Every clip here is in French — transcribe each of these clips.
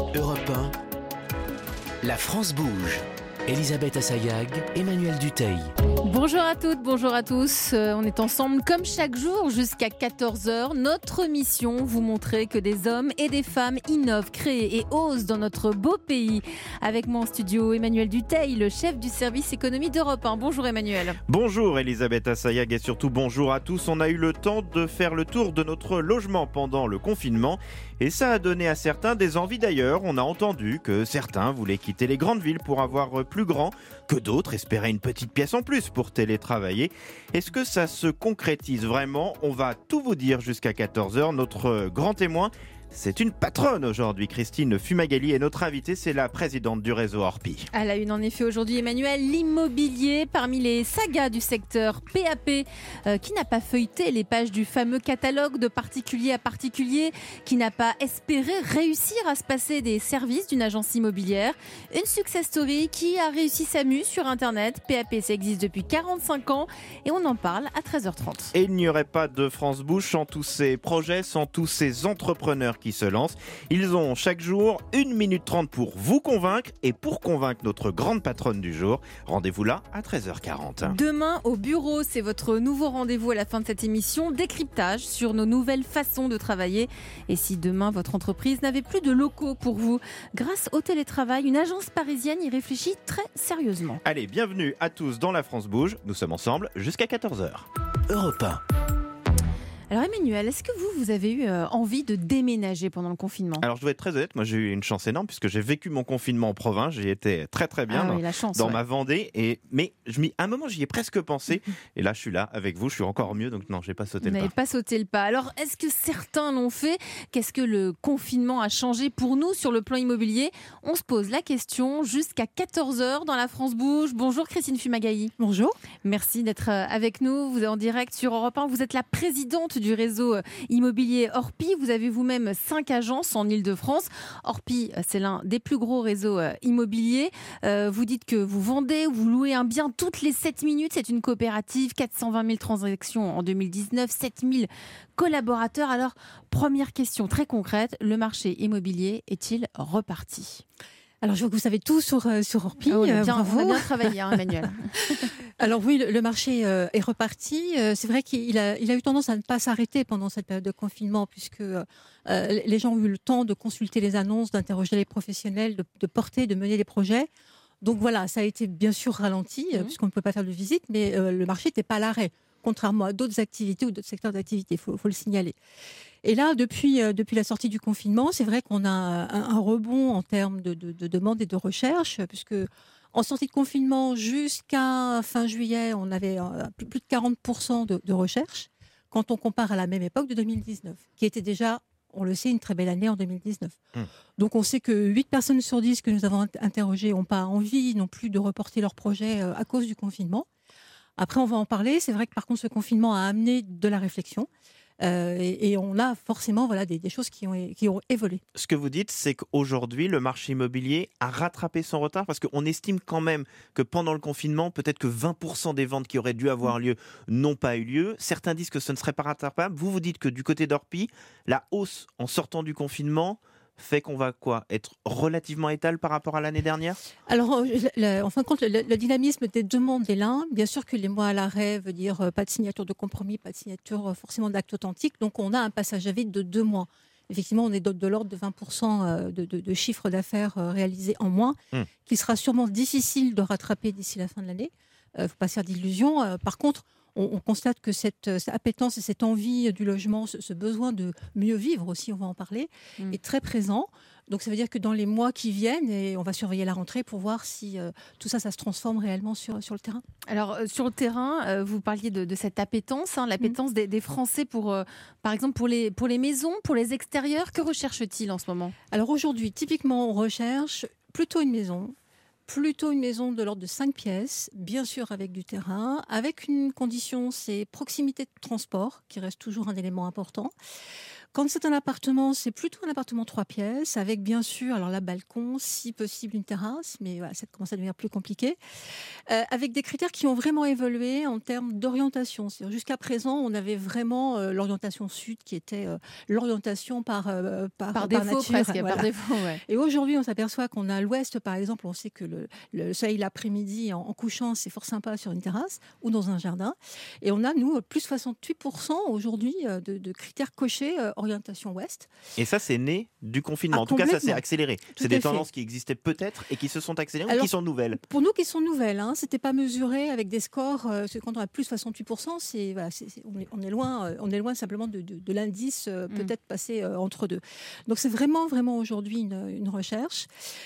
Europe 1, la France bouge. Elisabeth Assayag, Emmanuel Dutheil. Bonjour à toutes, bonjour à tous. On est ensemble comme chaque jour jusqu'à 14h. Notre mission, vous montrer que des hommes et des femmes innovent, créent et osent dans notre beau pays. Avec moi en studio, Emmanuel Dutheil, le chef du service économie d'Europe 1. Bonjour Emmanuel. Bonjour Elisabeth Assayag et surtout bonjour à tous. On a eu le temps de faire le tour de notre logement pendant le confinement et ça a donné à certains des envies d'ailleurs. On a entendu que certains voulaient quitter les grandes villes pour avoir plus grand, que d'autres espéraient une petite pièce en plus pour télétravailler. Est-ce que ça se concrétise vraiment ? On va tout vous dire jusqu'à 14h. Notre grand témoin, c'est une patronne aujourd'hui. Christine Fumagalli est notre invitée, c'est la présidente du réseau Orpi. À la une en effet aujourd'hui, Emmanuel, l'immobilier parmi les sagas du secteur PAP qui n'a pas feuilleté les pages du fameux catalogue de particulier à particulier, qui n'a pas espéré réussir à se passer des services d'une agence immobilière. Une success story qui a réussi sa mue sur internet. PAP, ça existe depuis 45 ans et on en parle à 13h30. Et il n'y aurait pas de France Bouge sans tous ces projets, sans tous ces entrepreneurs qui se lancent. Ils ont chaque jour 1 minute 30 pour vous convaincre et pour convaincre notre grande patronne du jour. Rendez-vous là à 13h40. Demain au bureau, c'est votre nouveau rendez-vous à la fin de cette émission. Décryptage sur nos nouvelles façons de travailler. Et si demain votre entreprise n'avait plus de locaux pour vous, grâce au télétravail, une agence parisienne y réfléchit très sérieusement. Allez, bienvenue à tous dans la France Bouge. Nous sommes ensemble jusqu'à 14h. Europe 1. Alors Emmanuel, est-ce que vous avez eu envie de déménager pendant le confinement ? Alors je dois être très honnête, moi j'ai eu une chance énorme puisque j'ai vécu mon confinement en province, j'y étais très très bien dans ma Vendée, mais à un moment j'y ai presque pensé et là je suis là avec vous, je suis encore mieux, donc non, j'ai pas sauté le pas. Vous n'avez pas sauté le pas. Alors est-ce que certains l'ont fait ? Qu'est-ce que le confinement a changé pour nous sur le plan immobilier ? On se pose la question jusqu'à 14h dans la France Bouge. Bonjour Christine Fumagalli. Bonjour. Merci d'être avec nous, vous êtes en direct sur Europe 1, vous êtes la présidente du réseau immobilier Orpi. Vous avez vous-même 5 agences en Ile-de-France. Orpi, c'est l'un des plus gros réseaux immobiliers. Vous dites que vous vendez, vous louez un bien toutes les 7 minutes. C'est une coopérative, 420 000 transactions en 2019, 7 000 collaborateurs. Alors, première question très concrète, le marché immobilier est-il reparti ? Alors, je vois que vous savez tout sur Orpi. On a bien travaillé, Emmanuel. Alors oui, le marché est reparti. C'est vrai qu'il a eu tendance à ne pas s'arrêter pendant cette période de confinement, puisque les gens ont eu le temps de consulter les annonces, d'interroger les professionnels, de porter, de mener des projets. Donc voilà, ça a été bien sûr ralenti, puisqu'on ne peut pas faire de visite, mais le marché n'était pas à l'arrêt, contrairement à d'autres activités ou d'autres secteurs d'activité, il faut le signaler. Et là, depuis la sortie du confinement, c'est vrai qu'on a un rebond en termes de demande et de recherche, puisque en sortie de confinement jusqu'à fin juillet, on avait plus de 40% de recherche, quand on compare à la même époque de 2019, qui était déjà, on le sait, une très belle année en 2019. Donc on sait que 8 personnes sur 10 que nous avons interrogées n'ont pas envie non plus de reporter leur projet à cause du confinement. Après, on va en parler. C'est vrai que par contre, ce confinement a amené de la réflexion. Et on a forcément des choses qui ont évolué. Ce que vous dites, c'est qu'aujourd'hui, le marché immobilier a rattrapé son retard parce qu'on estime quand même que pendant le confinement, peut-être que 20% des ventes qui auraient dû avoir lieu n'ont pas eu lieu. Certains disent que ce ne serait pas rattrapable. Vous dites que du côté d'Orpi, la hausse en sortant du confinement fait qu'on va être relativement étal par rapport à l'année dernière ? Alors, en fin de compte, le dynamisme des demandes est là. Bien sûr que les mois à l'arrêt veut dire pas de signature de compromis, pas de signature forcément d'acte authentique. Donc, on a un passage à vide de 2 mois. Effectivement, on est de l'ordre de 20% de chiffre d'affaires réalisé en moins, qui sera sûrement difficile de rattraper d'ici la fin de l'année. Il ne faut pas se faire d'illusions. Par contre, on constate que cette appétence et cette envie du logement, ce besoin de mieux vivre aussi, on va en parler, est très présent. Donc ça veut dire que dans les mois qui viennent, et on va surveiller la rentrée pour voir si tout ça se transforme réellement sur le terrain. Alors sur le terrain, vous parliez de cette appétence, l'appétence des Français pour, par exemple, pour les maisons, pour les extérieurs. Que recherchent-ils en ce moment ? Alors aujourd'hui, typiquement, on recherche plutôt une maison de l'ordre de 5 pièces, bien sûr avec du terrain, avec une condition, c'est proximité de transport, qui reste toujours un élément important. Quand c'est un appartement, c'est plutôt un appartement 3 pièces, avec bien sûr, alors là, balcon, si possible une terrasse, mais voilà, ça commence à devenir plus compliqué, avec des critères qui ont vraiment évolué en termes d'orientation. C'est-à-dire, jusqu'à présent, on avait vraiment l'orientation sud qui était l'orientation par défaut, nature. presque, Voilà. par défaut, ouais. Et aujourd'hui, on s'aperçoit qu'on a l'ouest, par exemple, on sait que le soleil l'après-midi en couchant, c'est fort sympa sur une terrasse ou dans un jardin. Et on a, nous, plus 68% aujourd'hui de critères cochés orientation ouest. Et ça, c'est né du confinement. En tout cas, ça s'est accéléré. C'est des tendances qui existaient peut-être et qui se sont accélérées ou qui sont nouvelles? Pour nous, qui sont nouvelles. C'était pas mesuré avec des scores. Quand on a plus 68%, on est loin simplement de l'indice peut-être passé entre deux. Donc c'est vraiment aujourd'hui une recherche.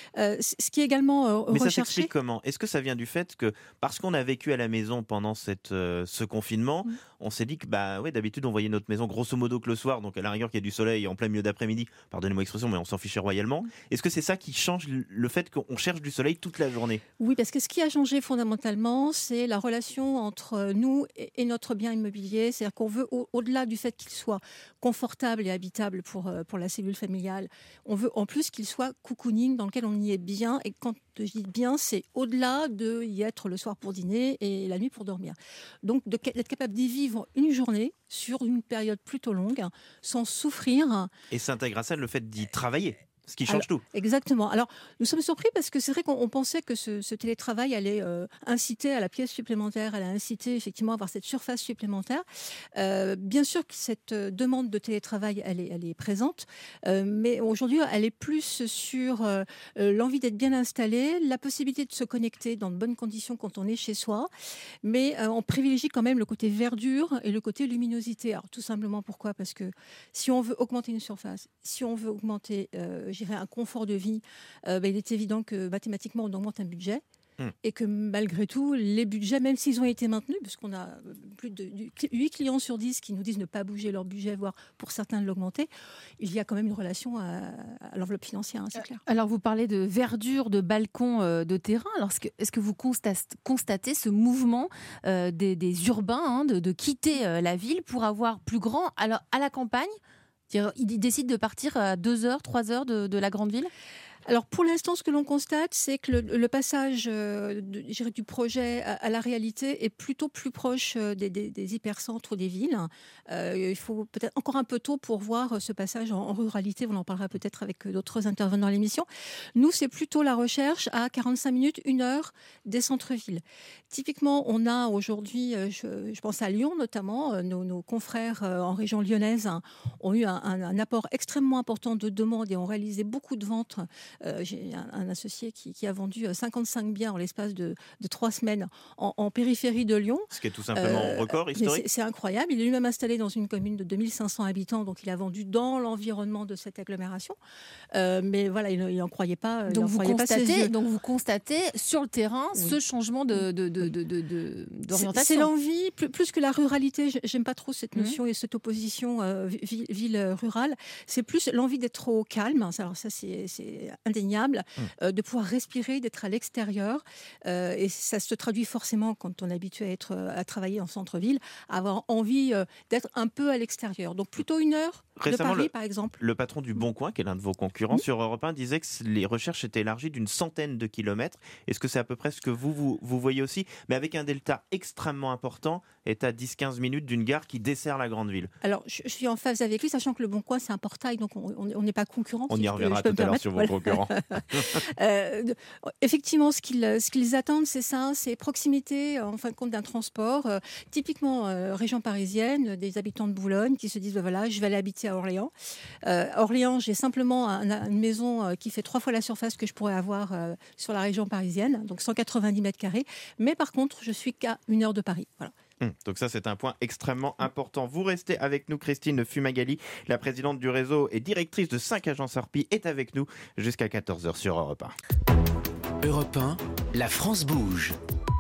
Ce qui est également Mais recherché. ça s'explique comment? Est-ce que ça vient du fait que, parce qu'on a vécu à la maison pendant ce confinement, on s'est dit que d'habitude on voyait notre maison grosso modo que le soir, donc à la rigueur qu'il y a du soleil en plein milieu d'après-midi, pardonnez-moi l'expression, mais on s'en fichait royalement. Est-ce que c'est ça qui change le fait qu'on cherche du soleil toute la journée? Oui, parce que ce qui a changé fondamentalement, c'est la relation entre nous et notre bien immobilier. C'est-à-dire qu'on veut, au-delà du fait qu'il soit confortable et habitable pour la cellule familiale, on veut en plus qu'il soit cocooning, dans lequel on y est bien. Et quand je dis bien, c'est au-delà de y être le soir pour dîner et la nuit pour dormir. Donc d'être capable d'y vivre une journée sur une période plutôt longue, sans souffrir. Et s'intègre à ça le fait d'y travailler. Ce qui change tout. Exactement. Alors, nous sommes surpris parce que c'est vrai qu'on pensait que ce télétravail allait inciter à la pièce supplémentaire, allait inciter effectivement à avoir cette surface supplémentaire. Bien sûr que cette demande de télétravail, elle est présente, mais aujourd'hui, elle est plus sur l'envie d'être bien installé, la possibilité de se connecter dans de bonnes conditions quand on est chez soi, mais on privilégie quand même le côté verdure et le côté luminosité. Alors, tout simplement, pourquoi ? Parce que si on veut augmenter une surface, si on veut augmenter un confort de vie, il est évident que mathématiquement, on augmente un budget. Et que malgré tout, les budgets, même s'ils ont été maintenus, puisqu'on a plus de 8 clients sur 10 qui nous disent ne pas bouger leur budget, voire pour certains de l'augmenter, il y a quand même une relation à l'enveloppe financière, c'est clair. Alors vous parlez de verdure, de balcon, de terrain. Alors est-ce que vous constatez ce mouvement des urbains de quitter la ville pour avoir plus grand? Alors à la campagne, ils décident de partir à 2 heures, 3 heures de la grande ville? Alors pour l'instant, ce que l'on constate, c'est que le passage du projet à la réalité est plutôt plus proche des hypercentres ou des villes. Il faut peut-être encore un peu tôt pour voir ce passage en ruralité. On en parlera peut-être avec d'autres intervenants à l'émission. Nous, c'est plutôt la recherche à 45 minutes, 1 heure des centres-villes. Typiquement, on a aujourd'hui, je pense à Lyon notamment, nos confrères en région lyonnaise ont eu un apport extrêmement important de demandes et ont réalisé beaucoup de ventes. J'ai un associé qui a vendu 55 biens en l'espace de 3 semaines en périphérie de Lyon. Ce qui est tout simplement un record historique. C'est incroyable. Il est lui-même installé dans une commune de 2500 habitants, donc il a vendu dans l'environnement de cette agglomération. Mais voilà, il n'en croyait pas. Donc vous constatez sur le terrain ce changement d'orientation. C'est l'envie, plus que la ruralité, j'aime pas trop cette notion et cette opposition ville-rurale. C'est plus l'envie d'être au calme. Alors ça, c'est indéniable, de pouvoir respirer, d'être à l'extérieur. Et ça se traduit forcément, quand on est habitué à travailler en centre-ville, à avoir envie d'être un peu à l'extérieur. Donc plutôt 1 heure récemment, de Paris, par exemple. Le patron du Bon Coin, qui est l'un de vos concurrents sur Europe 1, disait que les recherches étaient élargies d'une centaine de kilomètres. Est-ce que c'est à peu près ce que vous voyez aussi, mais avec un delta extrêmement important, est à 10-15 minutes d'une gare qui dessert la grande ville? Alors, je suis en phase avec lui, sachant que le Bon Coin, c'est un portail, donc on n'est pas concurrents. On y reviendra tout à l'heure sur vos concurrents. Effectivement, ce qu'ils attendent, c'est ça, c'est proximité, en fin de compte, d'un transport. Typiquement, région parisienne, des habitants de Boulogne qui se disent, voilà, je vais aller habiter à Orléans. Orléans, j'ai simplement une maison qui fait 3 fois la surface que je pourrais avoir sur la région parisienne, donc 190 mètres carrés. Mais par contre, je suis qu'à 1 heure de Paris. Voilà. Donc ça, c'est un point extrêmement important. Vous restez avec nous, Christine Fumagalli, la présidente du réseau et directrice de 5 agences Orpi, est avec nous jusqu'à 14h sur Europe 1. Europe 1, la France bouge.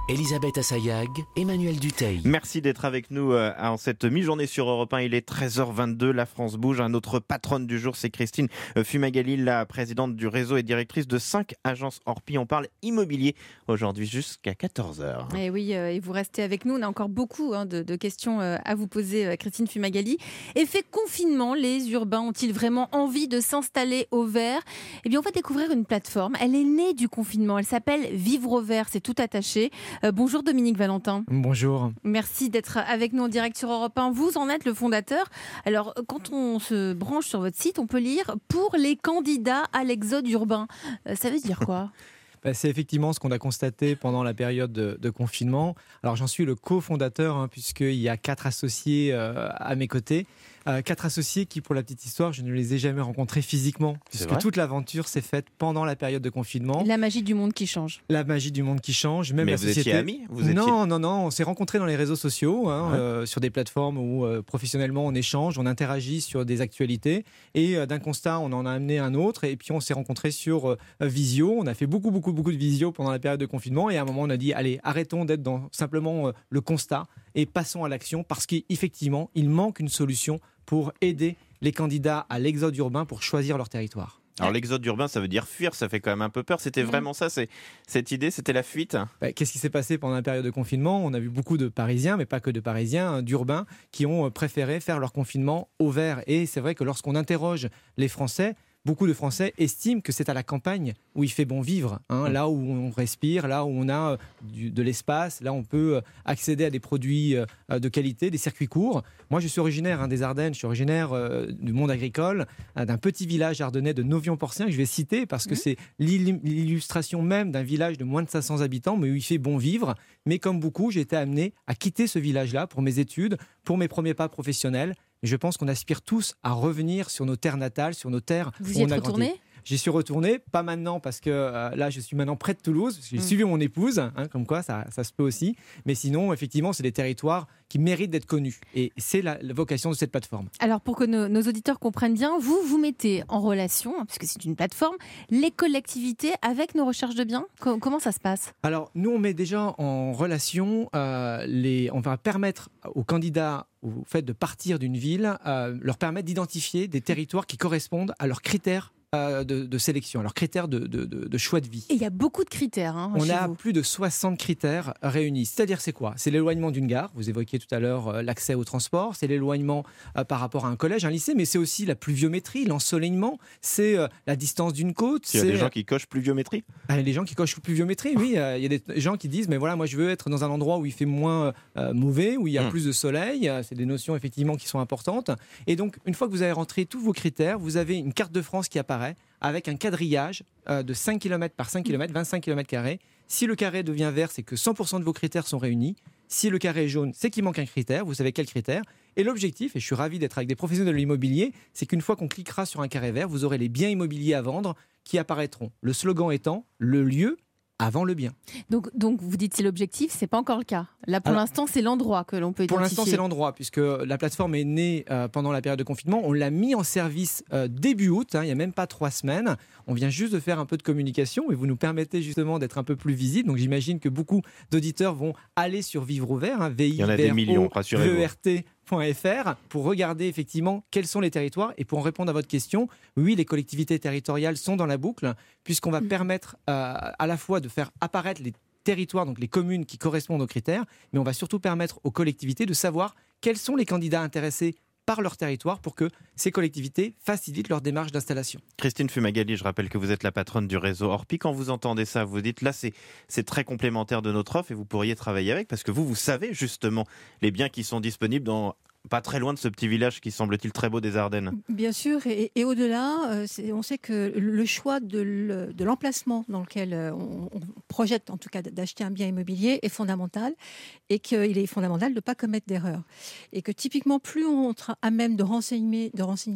Elisabeth Assayag, Emmanuel Dutheil. Merci d'être avec nous en cette mi-journée sur Europe 1. Il est 13h22, la France bouge. Notre patronne du jour, c'est Christine Fumagalli, la présidente du réseau et directrice de 5 agences Orpi. On parle immobilier aujourd'hui jusqu'à 14h. Et oui, et vous restez avec nous. On a encore beaucoup de questions à vous poser, Christine Fumagalli. Effet confinement, les urbains ont-ils vraiment envie de s'installer au vert ? Eh bien, on va découvrir une plateforme. Elle est née du confinement. Elle s'appelle Vivre au vert. C'est tout attaché. Bonjour Dominique Valentin. Bonjour. Merci d'être avec nous en direct sur Europe 1. Vous en êtes le fondateur. Alors, quand on se branche sur votre site, on peut lire « Pour les candidats à l'exode urbain ». Ça veut dire quoi ? C'est effectivement ce qu'on a constaté pendant la période de confinement. Alors j'en suis le cofondateur puisqu'il y a 4 associés à mes côtés. 4 associés qui, pour la petite histoire, je ne les ai jamais rencontrés physiquement puisque toute l'aventure s'est faite pendant la période de confinement. La magie du monde qui change. La magie du monde qui change. Même mais la vous société... étiez amis ? Non, on s'est rencontrés dans les réseaux sociaux, sur des plateformes où professionnellement on échange, on interagit sur des actualités et d'un constat on en a amené un autre et puis on s'est rencontrés sur Visio. On a fait beaucoup de visio pendant la période de confinement et à un moment on a dit allez, arrêtons d'être dans simplement le constat et passons à l'action parce qu'effectivement il manque une solution pour aider les candidats à l'exode urbain pour choisir leur territoire. Alors l'exode urbain, ça veut dire fuir, ça fait quand même un peu peur. C'était vraiment ça, cette idée, c'était la fuite. Qu'est-ce qui s'est passé pendant la période de confinement ? On a vu beaucoup de Parisiens, mais pas que de Parisiens, d'urbains, qui ont préféré faire leur confinement au vert. Et c'est vrai que lorsqu'on interroge les Français, beaucoup de Français estiment que c'est à la campagne où il fait bon vivre, là où on respire, là où on a de l'espace, là où on peut accéder à des produits de qualité, des circuits courts. Moi, je suis originaire des Ardennes, je suis originaire du monde agricole, d'un petit village ardennais de Novion-Porcien que je vais citer parce que c'est l'illustration même d'un village de moins de 500 habitants, mais où il fait bon vivre. Mais comme beaucoup, j'ai été amené à quitter ce village-là pour mes études, pour mes premiers pas professionnels. Je pense qu'on aspire tous à revenir sur nos terres natales, sur nos terres où on a grandi. Vous y êtes retourné ? J'y suis retourné, pas maintenant parce que là je suis maintenant près de Toulouse, j'ai suivi mon épouse, comme quoi ça se peut aussi, mais sinon effectivement c'est des territoires qui méritent d'être connus et c'est la vocation de cette plateforme. Alors pour que nos auditeurs comprennent bien, vous mettez en relation, puisque c'est une plateforme, les collectivités avec nos recherches de biens. Comment ça se passe ? Alors nous on met déjà en relation, on va permettre aux candidats au fait de partir d'une ville, leur permettre d'identifier des territoires qui correspondent à leurs critères de sélection, à leurs critères de choix de vie. Et il y a beaucoup de critères. On a plus de 60 critères réunis. C'est-à-dire, c'est quoi ? C'est l'éloignement d'une gare. Vous évoquiez tout à l'heure l'accès au transport. C'est l'éloignement par rapport à un collège, un lycée, mais c'est aussi la pluviométrie, l'ensoleillement. C'est la distance d'une côte. Il y a des gens qui cochent pluviométrie ? Les gens qui cochent pluviométrie, oui. Il y a des gens qui disent, mais voilà, moi je veux être dans un endroit où il fait moins mauvais, où il y a plus de soleil. C'est des notions effectivement qui sont importantes. Et donc, une fois que vous avez rentré tous vos critères, vous avez une carte de France qui apparaît avec un quadrillage de 5 km par 5 km, 25 km². Si le carré devient vert, c'est que 100% de vos critères sont réunis. Si le carré est jaune, c'est qu'il manque un critère. Vous savez quel critère. Et l'objectif, et je suis ravi d'être avec des professionnels de l'immobilier, c'est qu'une fois qu'on cliquera sur un carré vert, vous aurez les biens immobiliers à vendre qui apparaîtront. Le slogan étant « le lieu avant le bien ». Donc vous dites c'est l'objectif, c'est pas encore le cas. Là pour l'instant c'est l'endroit que l'on peut identifier. Pour l'instant c'est l'endroit puisque la plateforme est née pendant la période de confinement. On l'a mis en service début août, il n'y a même pas 3 semaines. On vient juste de faire un peu de communication et vous nous permettez justement d'être un peu plus visible. Donc j'imagine que beaucoup d'auditeurs vont aller sur Vivre au Vert, il y en a des millions, rassurez-vous. .fr pour regarder effectivement quels sont les territoires et pour en répondre à votre question, oui, les collectivités territoriales sont dans la boucle puisqu'on va permettre à la fois de faire apparaître les territoires, donc les communes qui correspondent aux critères, mais on va surtout permettre aux collectivités de savoir quels sont les candidats intéressés par leur territoire pour que ces collectivités facilitent leur démarche d'installation. Christine Fumagalli, je rappelle que vous êtes la patronne du réseau Orpi. Quand vous entendez ça, vous dites là c'est très complémentaire de notre offre et vous pourriez travailler avec parce que vous savez justement les biens qui sont disponibles pas très loin de ce petit village qui semble-t-il très beau des Ardennes. Bien sûr, et au-delà, on sait que le choix de l'emplacement dans lequel on projette en tout cas d'acheter un bien immobilier est fondamental et qu'il est fondamental de ne pas commettre d'erreur. Et que typiquement, plus on sera à même de renseigner,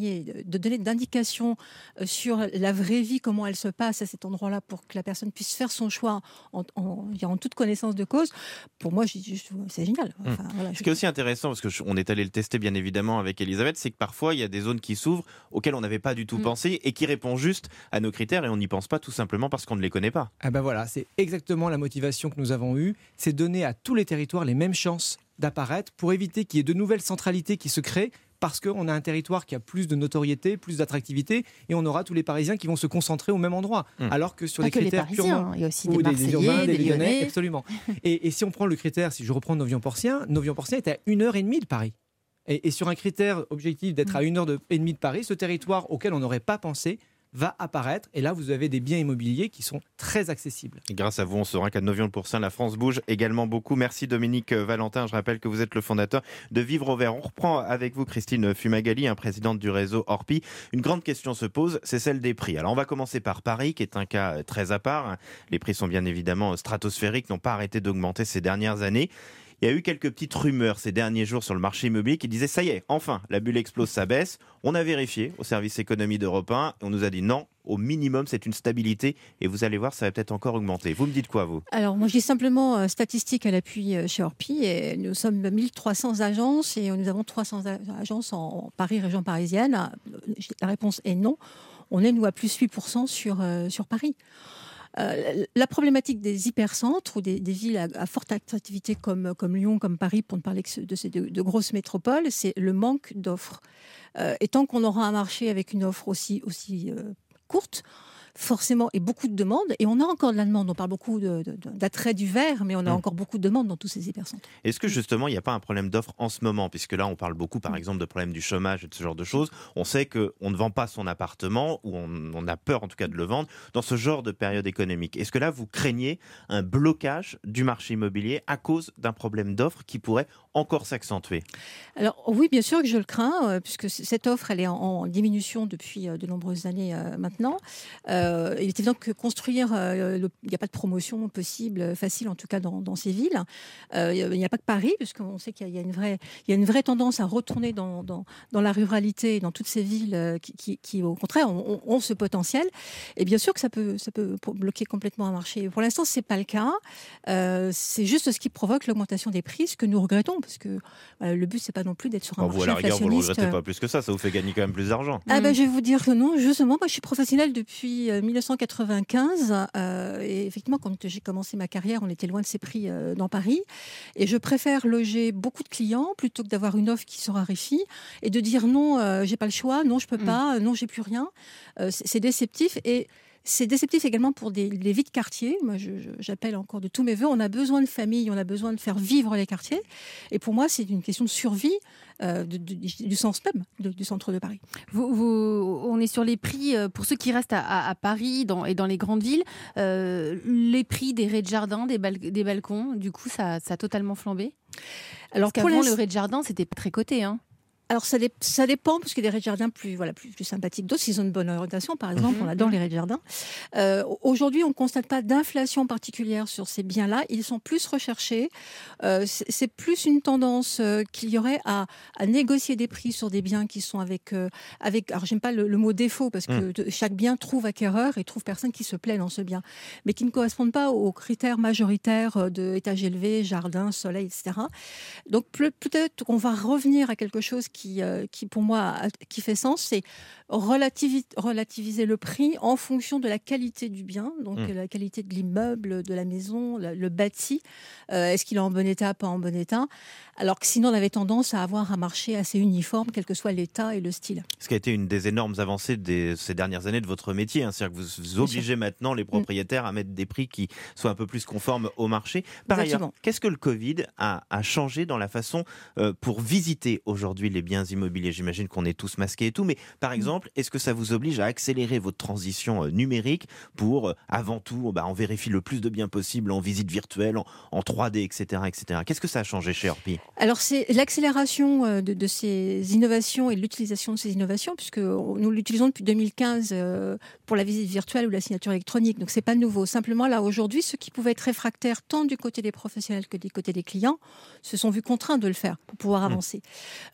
de donner d'indications sur la vraie vie, comment elle se passe à cet endroit-là pour que la personne puisse faire son choix en toute connaissance de cause, pour moi, c'est génial. Enfin, voilà, Ce qui est aussi intéressant, parce qu'on est allé le testé bien évidemment avec Elisabeth, c'est que parfois il y a des zones qui s'ouvrent auxquelles on n'avait pas du tout pensé et qui répondent juste à nos critères et on n'y pense pas tout simplement parce qu'on ne les connaît pas. Ah ben voilà, c'est exactement la motivation que nous avons eue, c'est donner à tous les territoires les mêmes chances d'apparaître pour éviter qu'il y ait de nouvelles centralités qui se créent parce qu'on a un territoire qui a plus de notoriété, plus d'attractivité et on aura tous les Parisiens qui vont se concentrer au même endroit. Alors que sur pas des que critères les Parisiens, purement... il y a aussi ou des des urbains, des Lyonnais, Lyonnais. absolument. Et si on prend le critère, si je reprends Novion-Porcien est à 1h30 de Paris. Et sur un critère objectif d'être à 1h30 de Paris, ce territoire auquel on n'aurait pas pensé va apparaître. Et là, vous avez des biens immobiliers qui sont très accessibles. Et grâce à vous, on saura qu'à Novion-le-Pourcin, la France bouge également beaucoup. Merci Dominique Valentin. Je rappelle que vous êtes le fondateur de Vivre au Vert. On reprend avec vous Christine Fumagalli, présidente du réseau Orpi. Une grande question se pose, c'est celle des prix. Alors on va commencer par Paris, qui est un cas très à part. Les prix sont bien évidemment stratosphériques, n'ont pas arrêté d'augmenter ces dernières années. Il y a eu quelques petites rumeurs ces derniers jours sur le marché immobilier qui disaient ça y est, enfin, la bulle explose, ça baisse. On a vérifié au service économie d'Europe 1 et on nous a dit non, au minimum c'est une stabilité et vous allez voir, ça va peut-être encore augmenter. Vous me dites quoi, vous ? Alors moi je dis simplement statistiques à l'appui chez Orpi et nous sommes 1300 agences et nous avons 300 agences en Paris, région parisienne. La réponse est non. On est nous à plus 8% sur Paris. La problématique des hypercentres ou des villes à forte attractivité comme Lyon, comme Paris, pour ne parler que de ces deux grosses métropoles, c'est le manque d'offres. Et tant qu'on aura un marché avec une offre aussi courte, forcément, et beaucoup de demandes, et on a encore de la demande, on parle beaucoup d'attrait du verre, mais on a encore beaucoup de demandes dans tous ces hypercentres. Est-ce que justement, il n'y a pas un problème d'offre en ce moment, puisque là, on parle beaucoup, par exemple, de problème du chômage et de ce genre de choses. On sait qu'on ne vend pas son appartement, ou on a peur en tout cas de le vendre, dans ce genre de période économique. Est-ce que là, vous craignez un blocage du marché immobilier à cause d'un problème d'offre qui pourrait encore s'accentuer ? Alors oui, bien sûr que je le crains, puisque cette offre, elle est en diminution depuis de nombreuses années maintenant. Il est évident que construire, il n'y a pas de promotion possible, facile en tout cas dans ces villes. Il n'y a pas que Paris, puisqu'on sait qu'il y a une vraie tendance à retourner dans la ruralité et dans toutes ces villes qui au contraire, ont ce potentiel. Et bien sûr que ça peut bloquer complètement un marché. Pour l'instant, ce n'est pas le cas. C'est juste ce qui provoque l'augmentation des prix, ce que nous regrettons, parce que le but, ce n'est pas non plus d'être sur un marché vous, à la rigueur, vous ne le inflationniste. regrettez pas plus que ça vous fait gagner quand même plus d'argent. Je vais vous dire que non, justement, moi je suis professionnelle depuis 1995 et effectivement quand j'ai commencé ma carrière on était loin de ces prix dans Paris et je préfère loger beaucoup de clients plutôt que d'avoir une offre qui se raréfie et de dire non, j'ai pas le choix, non je peux pas, non j'ai plus rien. C'est déceptif et c'est déceptif également pour les vies de quartier. Moi, j'appelle encore de tous mes voeux. On a besoin de famille, on a besoin de faire vivre les quartiers. Et pour moi, c'est une question de survie du sens même du centre de Paris. On est sur les prix, pour ceux qui restent à Paris et dans les grandes villes, les prix des rez-de-jardin, des balcons, du coup, ça a totalement flambé. Alors, parce qu'avant, le rez-de-jardin, c'était très coté, hein. Alors ça dépend, parce qu'il y a des rez-de-jardin plus sympathiques d'autres, s'ils ont une bonne orientation, par exemple, on adore les rez-de-jardin. Aujourd'hui, on ne constate pas d'inflation particulière sur ces biens-là, ils sont plus recherchés. C'est plus une tendance qu'il y aurait à négocier des prix sur des biens qui sont avec alors j'aime pas le mot défaut, parce que chaque bien trouve acquéreur et trouve personne qui se plaît dans ce bien, mais qui ne correspondent pas aux critères majoritaires de étage élevé, jardin, soleil, etc. Donc peut-être qu'on va revenir à quelque chose qui pour moi qui fait sens, c'est relativiser le prix en fonction de la qualité du bien, donc la qualité de l'immeuble, de la maison, le bâti. Est-ce qu'il est en bon état, pas en bon état ? Alors que sinon on avait tendance à avoir un marché assez uniforme, quel que soit l'état et le style. Ce qui a été une des énormes avancées ces dernières années de votre métier, c'est-à-dire que vous obligez maintenant les propriétaires à mettre des prix qui soient un peu plus conformes au marché. Par ailleurs, qu'est-ce que le Covid a changé dans la façon pour visiter aujourd'hui les biens immobiliers ? J'imagine qu'on est tous masqués et tout, mais par exemple, est-ce que ça vous oblige à accélérer votre transition numérique pour, avant tout, on vérifie le plus de biens possible en visite virtuelle, en 3D, etc., etc. Qu'est-ce que ça a changé chez Orpi ? Alors, c'est l'accélération de ces innovations et l'utilisation de ces innovations, puisque nous l'utilisons depuis 2015 pour la visite virtuelle ou la signature électronique. Donc, c'est pas nouveau. Simplement, là, aujourd'hui, ceux qui pouvaient être réfractaires tant du côté des professionnels que du côté des clients se sont vus contraints de le faire pour pouvoir avancer. Donc,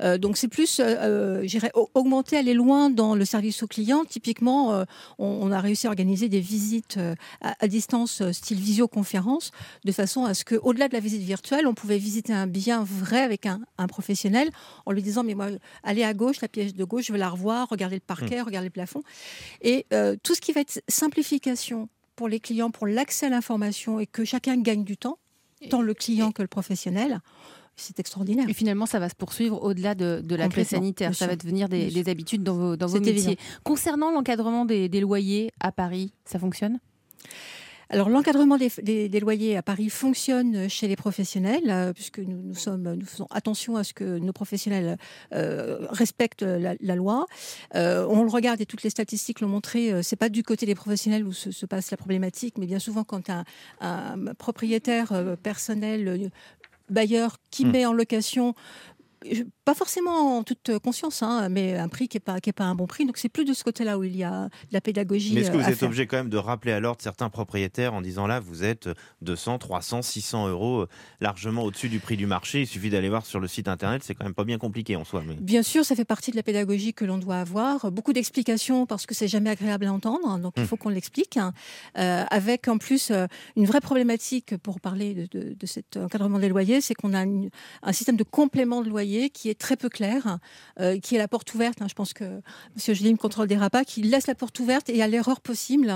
c'est plus, augmenter, aller loin dans le service au client. Typiquement, on a réussi à organiser des visites à distance, style visioconférence, de façon à ce qu'au-delà de la visite virtuelle, on pouvait visiter un bien vrai avec un professionnel en lui disant, mais moi, allez à gauche, la pièce de gauche, je veux la revoir, regardez le parquet, regardez le plafond. Et tout ce qui va être simplification pour les clients, pour l'accès à l'information et que chacun gagne du temps, tant le client que le professionnel, c'est extraordinaire. Et finalement, ça va se poursuivre au-delà de la crise sanitaire. Ça va devenir des habitudes dans vos métiers. Évident. Concernant l'encadrement des loyers à Paris, ça fonctionne ? Alors, l'encadrement des loyers à Paris fonctionne chez les professionnels, puisque nous faisons attention à ce que nos professionnels respectent la loi. On le regarde et toutes les statistiques l'ont montré, c'est pas du côté des professionnels où se passe la problématique, mais bien souvent quand un propriétaire personnel, bailleur qui met en location, pas forcément en toute conscience, mais un prix qui est pas un bon prix. Donc c'est plus de ce côté-là où il y a de la pédagogie. Mais est-ce que vous êtes faire. obligé quand même de rappeler à l'ordre certains propriétaires en disant là, vous êtes 200, 300, 600 euros largement au-dessus du prix du marché. Il suffit d'aller voir sur le site internet, c'est quand même pas bien compliqué en soi. Mais... Bien sûr, ça fait partie de la pédagogie que l'on doit avoir. Beaucoup d'explications parce que c'est jamais agréable à entendre, donc il faut qu'on l'explique. Avec en plus une vraie problématique pour parler de cet encadrement des loyers, c'est qu'on a un système de complément de loyer qui est très peu clair, qui est la porte ouverte. Je pense que M. Gély me contrôle des rapas, qui laisse la porte ouverte et à l'erreur possible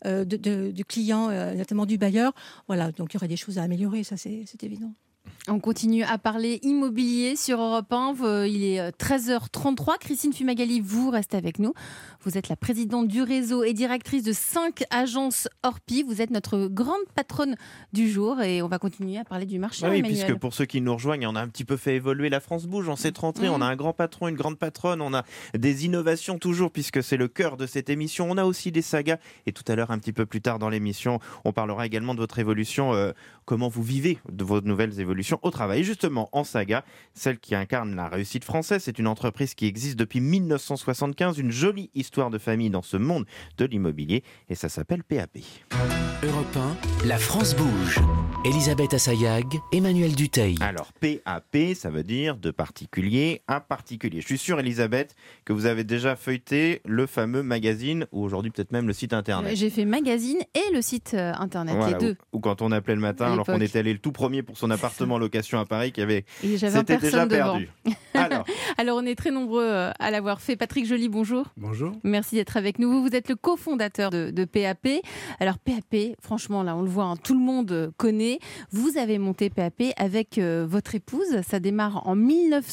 du client, notamment du bailleur. Voilà, donc il y aurait des choses à améliorer, ça c'est évident. On continue à parler immobilier sur Europe 1. Il est 13h33. Christine Fumagalli, vous restez avec nous. Vous êtes la présidente du réseau et directrice de 5 agences Orpi. Vous êtes notre grande patronne du jour et on va continuer à parler du marché. Oui, Emmanuel. puisque pour ceux qui nous rejoignent, on a un petit peu fait évoluer la France Bouge en cette rentrée. On a un grand patron, une grande patronne. On a des innovations toujours puisque c'est le cœur de cette émission. On a aussi des sagas et tout à l'heure, un petit peu plus tard dans l'émission, on parlera également de votre évolution, comment vous vivez de vos nouvelles évolutions au travail. Justement, en saga, celle qui incarne la réussite française, c'est une entreprise qui existe depuis 1975, une jolie histoire de famille dans ce monde de l'immobilier et ça s'appelle PAP. Europe 1, la France bouge. Elisabeth Assayag, Emmanuel Dutheil. Alors, PAP, ça veut dire de particulier à particulier. Je suis sûr, Elisabeth, que vous avez déjà feuilleté le fameux magazine, ou aujourd'hui peut-être même le site internet. J'ai fait magazine et le site internet, Voilà, les deux. Ou quand on appelait le matin, alors qu'on était allé le tout premier pour son appartement location à Paris, c'était déjà perdu. Alors, on est très nombreux à l'avoir fait. Patrick Joly, bonjour. Bonjour. Merci d'être avec nous. Vous êtes le cofondateur de PAP. Alors, PAP, franchement, là, on le voit, tout le monde connaît. Vous avez monté PAP avec votre épouse. Ça démarre en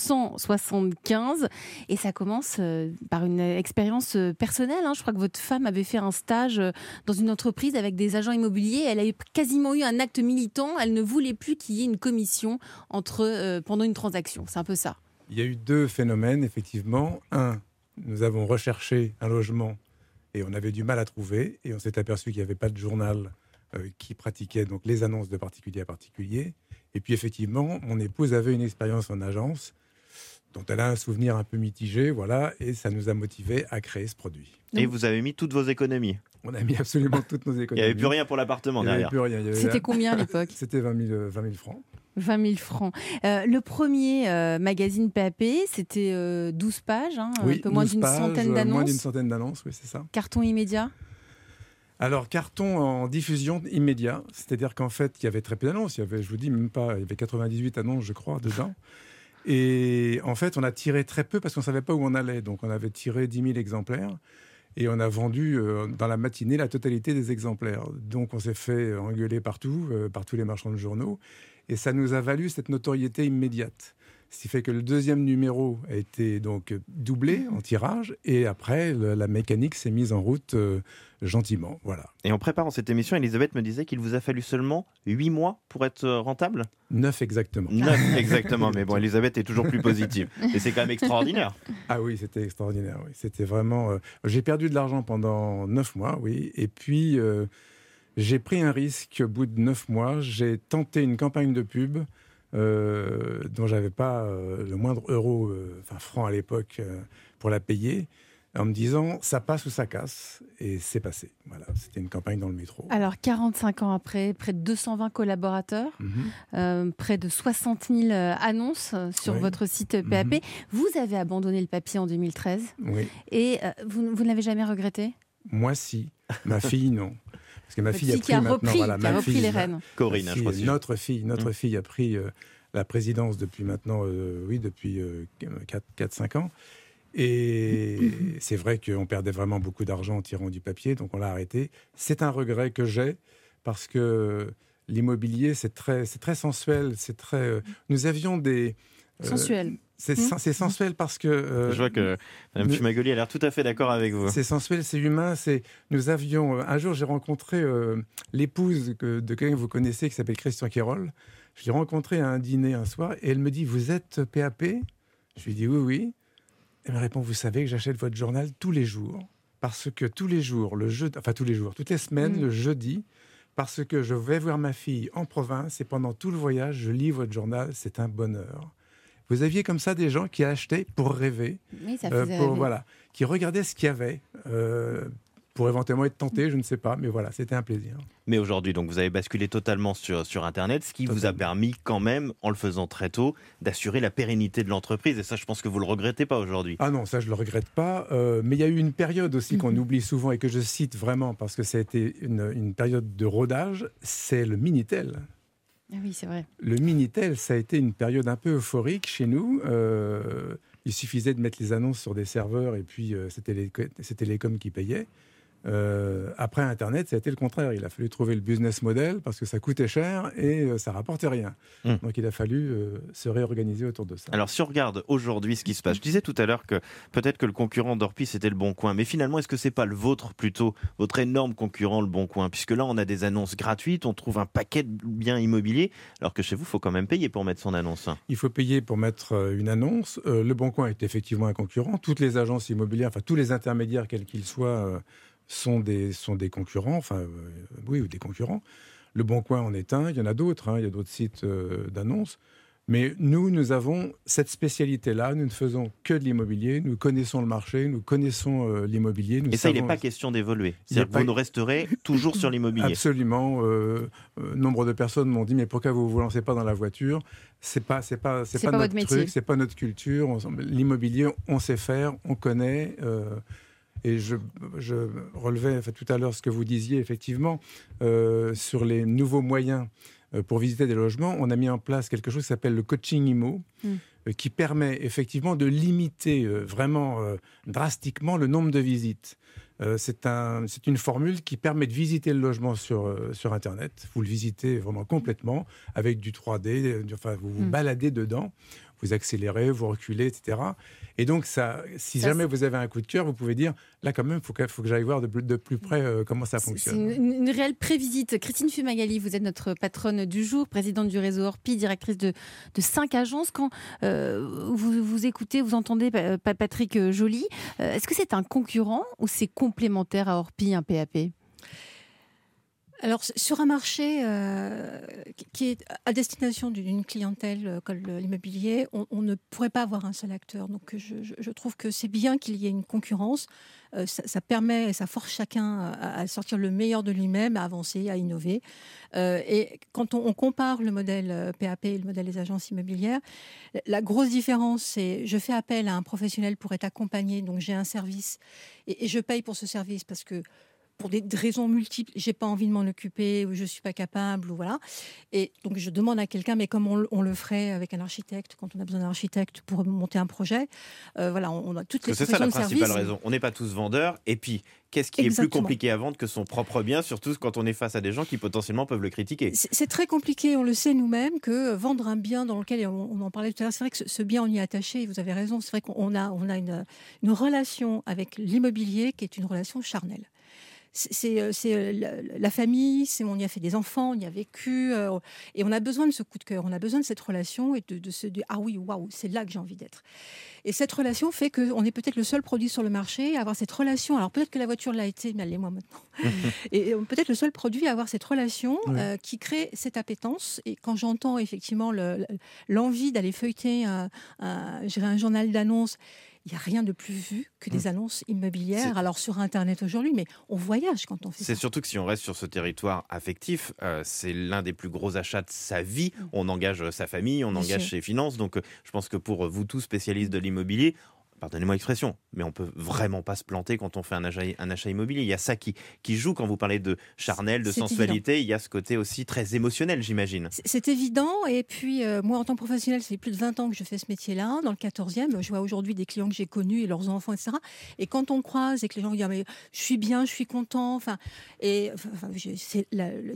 1975 et ça commence par une expérience personnelle. Je crois que votre femme avait fait un stage dans une entreprise avec des agents immobiliers. Elle a quasiment eu un acte militant. Elle ne voulait plus qu'il y ait une commission pendant une transaction. C'est un peu ça. Il y a eu deux phénomènes, effectivement. Un, nous avons recherché un logement et on avait du mal à trouver. Et on s'est aperçu qu'il n'y avait pas de journal qui pratiquait donc les annonces de particulier à particulier. Et puis effectivement, mon épouse avait une expérience en agence dont elle a un souvenir un peu mitigé, voilà, et ça nous a motivés à créer ce produit. Et vous avez mis toutes vos économies? On a mis absolument toutes nos économies. Il n'y avait plus rien pour l'appartement derrière. Il n'y avait plus rien. C'était combien à l'époque? C'était 20 000 francs. 20 000 francs. Le premier magazine PAP, c'était 12 pages, oui, un peu moins d'une centaine d'annonces. Moins d'une centaine d'annonces, oui, c'est ça. Carton immédiat? Alors, carton en diffusion immédiat, c'est-à-dire qu'en fait, il y avait très peu d'annonces. Il y avait, je vous dis, même pas, il y avait 98 annonces, je crois, dedans. Et en fait, on a tiré très peu parce qu'on ne savait pas où on allait. Donc, on avait tiré 10 000 exemplaires et on a vendu dans la matinée la totalité des exemplaires. Donc, on s'est fait engueuler partout, par tous les marchands de journaux. Et ça nous a valu cette notoriété immédiate. Ce qui fait que le deuxième numéro a été donc doublé en tirage et après, la mécanique s'est mise en route gentiment. Voilà. Et en préparant cette émission, Elisabeth me disait qu'il vous a fallu seulement 8 mois pour être rentable? 9 exactement. 9 exactement, mais bon, Elisabeth est toujours plus positive. Et c'est quand même extraordinaire. Ah oui, c'était extraordinaire. Oui. C'était vraiment... J'ai perdu de l'argent pendant 9 mois, oui. Et puis, j'ai pris un risque au bout de 9 mois. J'ai tenté une campagne de pub dont j'avais pas le moindre euro, franc à l'époque, pour la payer. en me disant ça passe ou ça casse. Et c'est passé. Voilà, c'était une campagne dans le métro. Alors, 45 ans après, près de 220 collaborateurs, près de 60 000 annonces sur votre site PAP. Vous avez abandonné le papier en 2013. Oui. Et vous ne l'avez jamais regretté ? Moi, si. Ma fille, non. Parce que ma fille a pris repris les rênes. Corinne, je crois. Notre fille a pris la présidence depuis maintenant, depuis 4-5 ans. Et c'est vrai qu'on perdait vraiment beaucoup d'argent en tirant du papier, donc on l'a arrêté. C'est un regret que j'ai, parce que l'immobilier, c'est très sensuel. Nous avions des... Sensuel. C'est sensuel parce que... je vois que Mme Fumagoli a l'air tout à fait d'accord avec vous. C'est sensuel, c'est humain. Nous avions... Un jour, j'ai rencontré l'épouse de quelqu'un que vous connaissez, qui s'appelle Christian Quérol. Je l'ai rencontré à un dîner un soir, et elle me dit « Vous êtes PAP ?» Je lui dis « Oui, oui. » Elle me répond « Vous savez que j'achète votre journal tous les jours, parce que tous les jours, toutes les semaines, le jeudi, parce que je vais voir ma fille en province, et pendant tout le voyage, je lis votre journal, c'est un bonheur. » Vous aviez comme ça des gens qui achetaient pour rêver, oui, ça faisait rêver. Qui regardaient ce qu'il y avait, pour éventuellement être tentés, je ne sais pas, mais voilà, c'était un plaisir. Mais aujourd'hui, donc, vous avez basculé totalement sur Internet, ce qui vous a permis quand même, en le faisant très tôt, d'assurer la pérennité de l'entreprise. Et ça, je pense que vous ne le regrettez pas aujourd'hui. Ah non, ça, je ne le regrette pas. Mais il y a eu une période aussi qu'on oublie souvent et que je cite vraiment parce que ça a été une période de rodage, c'est le Minitel. Ah oui, c'est vrai. Le Minitel, ça a été une période un peu euphorique chez nous. Il suffisait de mettre les annonces sur des serveurs et puis c'était les coms qui payaient. Après Internet, ça a été le contraire. Il a fallu trouver le business model parce que ça coûtait cher et ça rapportait rien. Donc il a fallu se réorganiser autour de ça. Alors si on regarde aujourd'hui ce qui se passe, je disais tout à l'heure que peut-être que le concurrent d'Orpi c'était le Bon Coin, mais finalement est-ce que c'est pas le vôtre plutôt, votre énorme concurrent le Bon Coin, puisque là on a des annonces gratuites, on trouve un paquet de biens immobiliers, alors que chez vous il faut quand même payer pour mettre son annonce. Il faut payer pour mettre une annonce. Le Bon Coin est effectivement un concurrent. Toutes les agences immobilières, enfin tous les intermédiaires quels qu'ils soient, sont des concurrents, ou des concurrents. Le Bon Coin en est un, il y en a d'autres, il y a d'autres sites d'annonces. Mais nous avons cette spécialité-là, nous ne faisons que de l'immobilier, nous connaissons le marché, nous connaissons l'immobilier. Et ça, il n'est pas question d'évoluer. C'est-à-dire que vous resterez toujours sur l'immobilier. Absolument. Nombre de personnes m'ont dit, mais pourquoi vous ne vous lancez pas dans la voiture ? C'est pas notre truc, c'est pas notre culture. L'immobilier, on sait faire, on connaît... Et je relevais tout à l'heure ce que vous disiez, effectivement, sur les nouveaux moyens pour visiter des logements. On a mis en place quelque chose qui s'appelle le coaching IMO, qui permet effectivement de limiter vraiment drastiquement le nombre de visites. C'est une formule qui permet de visiter le logement sur Internet. Vous le visitez vraiment complètement, avec du 3D, vous vous baladez dedans. Vous accélérez, vous reculez, etc. Et donc, si jamais vous avez un coup de cœur, vous pouvez dire, là quand même, il faut que j'aille voir de plus près comment ça fonctionne. C'est une réelle prévisite. Christine Fumagalli, vous êtes notre patronne du jour, présidente du réseau Orpi, directrice de 5 agences. Quand vous écoutez, vous entendez Patrick Joly, est-ce que c'est un concurrent ou c'est complémentaire à Orpi, un PAP ? Alors, sur un marché qui est à destination d'une clientèle comme l'immobilier, on ne pourrait pas avoir un seul acteur. Donc, je trouve que c'est bien qu'il y ait une concurrence. Ça permet, ça force chacun à sortir le meilleur de lui-même, à avancer, à innover. Et quand on compare le modèle PAP et le modèle des agences immobilières, la grosse différence, c'est je fais appel à un professionnel pour être accompagné, donc j'ai un service et je paye pour ce service parce que pour des raisons multiples, j'ai pas envie de m'en occuper ou je suis pas capable ou voilà. Et donc je demande à quelqu'un, mais comme on le ferait avec un architecte quand on a besoin d'un architecte pour monter un projet, on a toutes les professions de service. C'est ça la principale raison. On n'est pas tous vendeurs. Et puis, qu'est-ce qui est plus compliqué à vendre que son propre bien, surtout quand on est face à des gens qui potentiellement peuvent le critiquer. C'est très compliqué. On le sait nous-mêmes que vendre un bien dans lequel on en parlait tout à l'heure. C'est vrai que ce bien on y est attaché. Vous avez raison. C'est vrai qu'on a une relation avec l'immobilier qui est une relation charnelle. C'est la famille, on y a fait des enfants, on y a vécu, et on a besoin de ce coup de cœur, on a besoin de cette relation et de se dire ah oui, waouh, c'est là que j'ai envie d'être. Et cette relation fait qu'on est peut-être le seul produit sur le marché à avoir cette relation. Alors peut-être que la voiture l'a été, mais elle l'est moins maintenant. Et peut-être le seul produit à avoir cette relation qui crée cette appétence. Et quand j'entends effectivement l'envie d'aller feuilleter un journal d'annonces, il n'y a rien de plus vu que des annonces immobilières. Alors sur Internet aujourd'hui, mais on voyage quand on fait ça. C'est surtout que si on reste sur ce territoire affectif, c'est l'un des plus gros achats de sa vie. On engage sa famille, on engage ses finances. Donc je pense que pour vous tous spécialistes de l'immobilier, pardonnez-moi l'expression, mais on peut vraiment pas se planter quand on fait un achat immobilier. Il y a ça qui joue quand vous parlez de charnel, de sensualité. Évident. Il y a ce côté aussi très émotionnel, j'imagine. C'est évident. Et puis, moi, en tant que professionnelle, ça fait plus de 20 ans que je fais ce métier-là, dans le 14e. Je vois aujourd'hui des clients que j'ai connus et leurs enfants, etc. Et quand on croise et que les gens disent « mais je suis bien, je suis content », c'est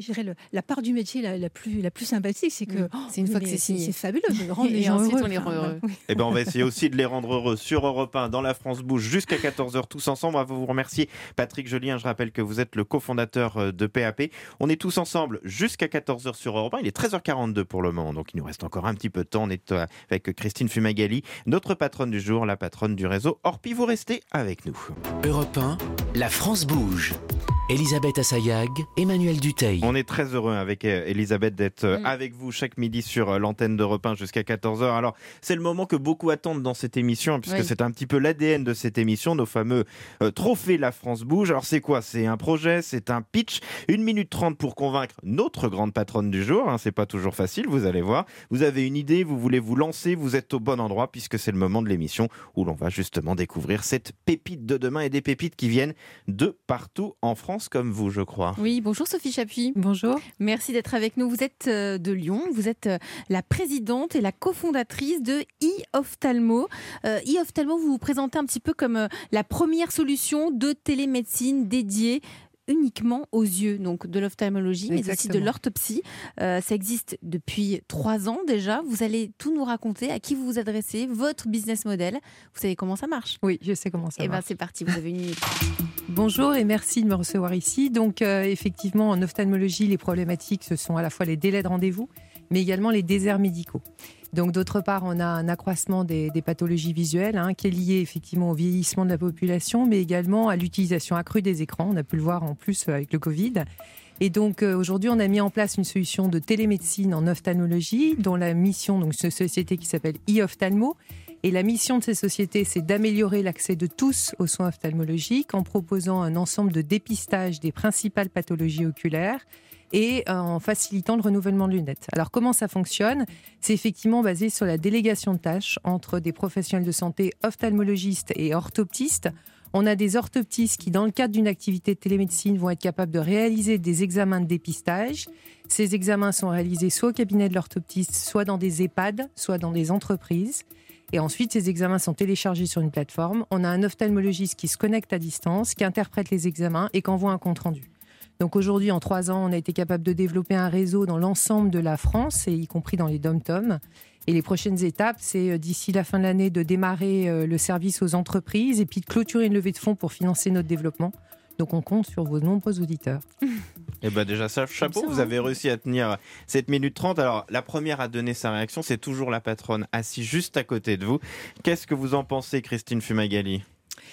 la part du métier la plus sympathique, c'est que c'est une fois que c'est signé. C'est fabuleux de rendre les gens heureux. On les rend heureux. Eh ben, on va essayer aussi de les rendre heureux sur Europe 1 dans la France Bouge jusqu'à 14h tous ensemble. On va vous remercier Patrick Jolien. Je rappelle que vous êtes le cofondateur de PAP. On est tous ensemble jusqu'à 14h sur Europe 1. Il est 13h42 pour le moment, donc il nous reste encore un petit peu de temps. On est avec Christine Fumagalli, notre patronne du jour, la patronne du réseau Orpi. Vous restez avec nous. Europe 1, la France bouge. Elisabeth Assayag, Emmanuel Dutheil. On est très heureux avec Elisabeth d'être avec vous chaque midi sur l'antenne d'Europe 1 jusqu'à 14h. Alors, c'est le moment que beaucoup attendent dans cette émission, puisque c'est un petit peu l'ADN de cette émission, nos fameux trophées La France Bouge. Alors, c'est quoi ? C'est un projet, c'est un pitch. 1 minute 30 pour convaincre notre grande patronne du jour. C'est pas toujours facile, vous allez voir. Vous avez une idée, vous voulez vous lancer, vous êtes au bon endroit, puisque c'est le moment de l'émission où l'on va justement découvrir cette pépite de demain et des pépites qui viennent de partout en France. Comme vous, je crois. Oui, bonjour Sophie Chapuis. Bonjour. Merci d'être avec nous. Vous êtes de Lyon, vous êtes la présidente et la cofondatrice de e-Ophtalmo. e-Ophtalmo, vous vous présentez un petit peu comme la première solution de télémédecine dédiée uniquement aux yeux, donc de l'ophtalmologie, mais aussi de l'orthopsie. Ça existe depuis 3 ans déjà. Vous allez tout nous raconter, à qui vous vous adressez, votre business model. Vous savez comment ça marche ? Oui, je sais comment ça marche. Eh bien, c'est parti, vous avez 1 minute. Bonjour et merci de me recevoir ici. Donc, effectivement, en ophtalmologie, les problématiques, ce sont à la fois les délais de rendez-vous, mais également les déserts médicaux. Donc, d'autre part, on a un accroissement des pathologies visuelles qui est lié effectivement au vieillissement de la population, mais également à l'utilisation accrue des écrans. On a pu le voir en plus avec le Covid. Et donc, aujourd'hui, on a mis en place une solution de télémédecine en ophtalmologie, dont la mission, donc c'est une société qui s'appelle e-Ophtalmo. Et la mission de ces sociétés, c'est d'améliorer l'accès de tous aux soins ophtalmologiques en proposant un ensemble de dépistage des principales pathologies oculaires et en facilitant le renouvellement de lunettes. Alors, comment ça fonctionne ? C'est effectivement basé sur la délégation de tâches entre des professionnels de santé ophtalmologistes et orthoptistes. On a des orthoptistes qui, dans le cadre d'une activité de télémédecine, vont être capables de réaliser des examens de dépistage. Ces examens sont réalisés soit au cabinet de l'orthoptiste, soit dans des EHPAD, soit dans des entreprises. Et ensuite, ces examens sont téléchargés sur une plateforme. On a un ophtalmologiste qui se connecte à distance, qui interprète les examens et qui envoie un compte-rendu. Donc aujourd'hui, en 3 ans, on a été capable de développer un réseau dans l'ensemble de la France, et y compris dans les dom-toms. Et les prochaines étapes, c'est d'ici la fin de l'année de démarrer le service aux entreprises et puis de clôturer une levée de fonds pour financer notre développement. Donc on compte sur vos nombreux auditeurs. Eh ben déjà, chapeau, vous avez réussi à tenir 7 minutes 30. Alors, la première à donner sa réaction, c'est toujours la patronne assise juste à côté de vous. Qu'est-ce que vous en pensez, Christine Fumagalli ?